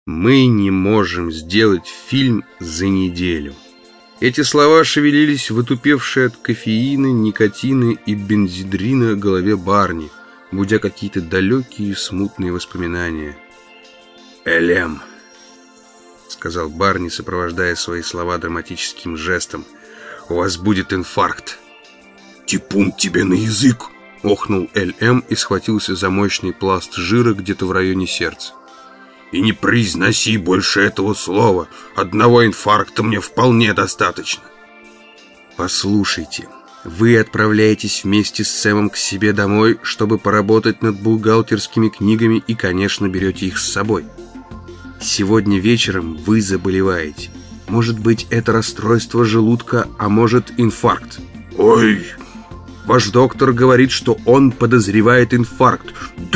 Мы не можем сделать фильм за неделю. Эти слова шевелились в отупевшей от кофеина, никотина и бензидрина голове Барни, будя какие-то далекие и смутные воспоминания. «Элем», — сказал Барни, сопровождая свои слова драматическим жестом, — «у вас будет инфаркт». «Типун тебе на язык!» — охнул Элем и схватился за мощный пласт жира где-то в районе сердца. «И не произноси больше этого слова. Одного инфаркта мне вполне достаточно». «Послушайте, вы отправляетесь вместе с Сэмом к себе домой, чтобы поработать над бухгалтерскими книгами и, конечно, берете их с собой. Сегодня вечером вы заболеваете. Может быть, это расстройство желудка, а может, инфаркт». «Ой!» «Ваш доктор говорит, что он подозревает инфаркт». «Да...»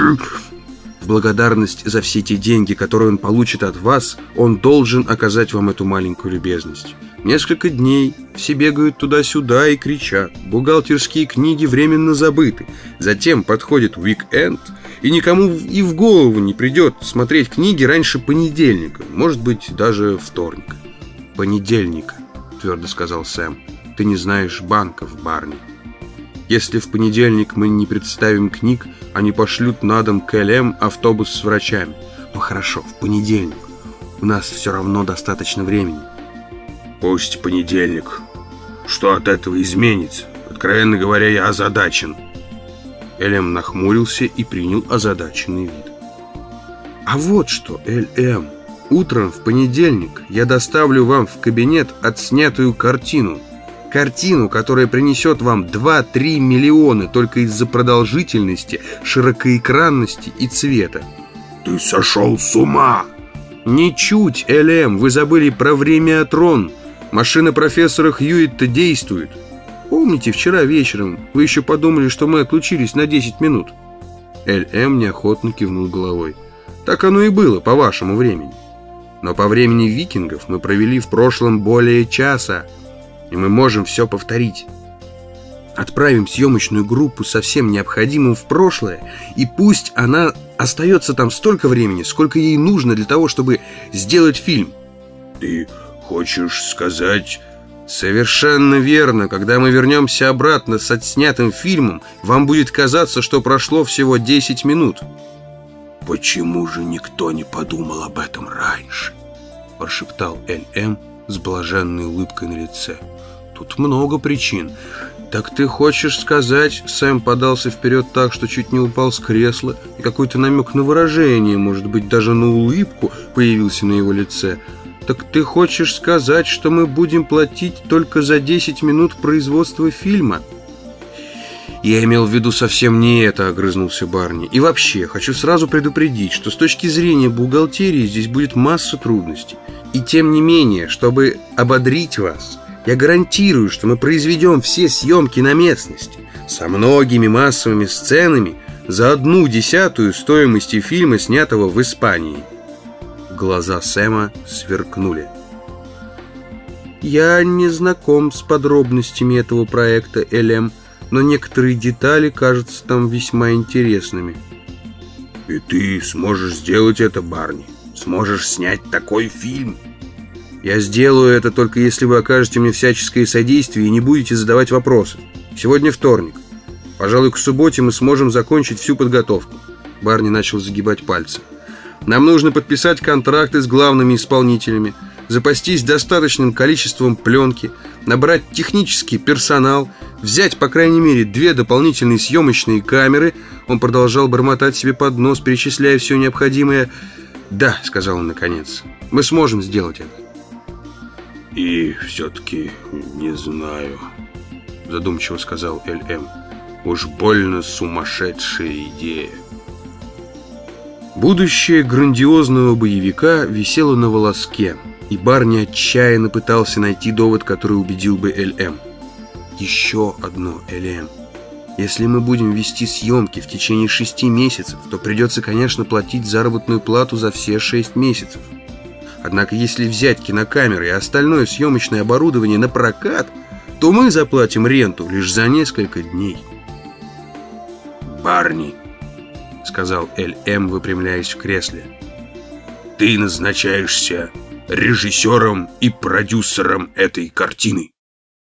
В благодарность за все те деньги, которые он получит от вас, он должен оказать вам эту маленькую любезность. Несколько дней все бегают туда-сюда и кричат. Бухгалтерские книги временно забыты. Затем подходит уик-энд, и никому и в голову не придет смотреть книги раньше понедельника, может быть, даже вторника. «Понедельника», — твердо сказал Сэм. «Ты не знаешь банков, Барни. Если в понедельник мы не представим книг, они пошлют на дом к Элем автобус с врачами. Ну хорошо, в понедельник. У нас все равно достаточно времени». «Пусть понедельник. Что от этого изменится? Откровенно говоря, я озадачен». Элем нахмурился и принял озадаченный вид. «А вот что, Элем, утром в понедельник я доставлю вам в кабинет отснятую картину. Картину, которая принесет вам 2-3 миллиона только из-за продолжительности, широкоэкранности и цвета». «Ты сошел с ума!» «Ничуть, Элем, вы забыли про времяотрон. Машина профессора Хьюитта действует. Помните, вчера вечером вы еще подумали, что мы отлучились на 10 минут?» Элем неохотно кивнул головой. «Так оно и было, по вашему времени. Но по времени викингов мы провели в прошлом более часа, и мы можем все повторить. Отправим съемочную группу со всем необходимым в прошлое, и пусть она остается там столько времени, сколько ей нужно для того, чтобы сделать фильм». «Ты хочешь сказать...» «Совершенно верно. Когда мы вернемся обратно с отснятым фильмом, вам будет казаться, что прошло всего 10 минут». «Почему же никто не подумал об этом раньше?» — прошептал Элем с блаженной улыбкой на лице. «Тут много причин». «Так ты хочешь сказать...» Сэм подался вперед так, что чуть не упал с кресла, и какой-то намек на выражение, может быть, даже на улыбку, появился на его лице. «Так ты хочешь сказать, что мы будем платить только за 10 минут производства фильма?» «Я имел в виду совсем не это», — огрызнулся Барни. «И вообще, хочу сразу предупредить, что с точки зрения бухгалтерии здесь будет масса трудностей. И тем не менее, чтобы ободрить вас, я гарантирую, что мы произведем все съемки на местности, со многими массовыми сценами, за 1/10 стоимости фильма, снятого в Испании». Глаза Сэма сверкнули. «Я не знаком с подробностями этого проекта, Элем, но некоторые детали кажутся там весьма интересными». «И ты сможешь сделать это, Барни? Сможешь снять такой фильм?» «Я сделаю это только если вы окажете мне всяческое содействие и не будете задавать вопросы. Сегодня вторник. Пожалуй, к субботе мы сможем закончить всю подготовку». Барни начал загибать пальцы. «Нам нужно подписать контракты с главными исполнителями, запастись достаточным количеством пленки, набрать технический персонал, взять, по крайней мере, 2 дополнительные съемочные камеры». Он продолжал бормотать себе под нос, перечисляя все необходимое. «Да», — сказал он наконец, — «мы сможем сделать это». «И все-таки не знаю», — задумчиво сказал Элем. «Уж больно сумасшедшая идея». Будущее грандиозного боевика висело на волоске, и Барни отчаянно пытался найти довод, который убедил бы Элем. «Еще одно, Элем. Если мы будем вести съемки в течение 6 месяцев, то придется, конечно, платить заработную плату за все 6 месяцев. Однако, если взять кинокамеры и остальное съемочное оборудование на прокат, то мы заплатим ренту лишь за несколько дней». «Барни», — сказал Элем, выпрямляясь в кресле, ты назначаешься режиссером и продюсером этой картины.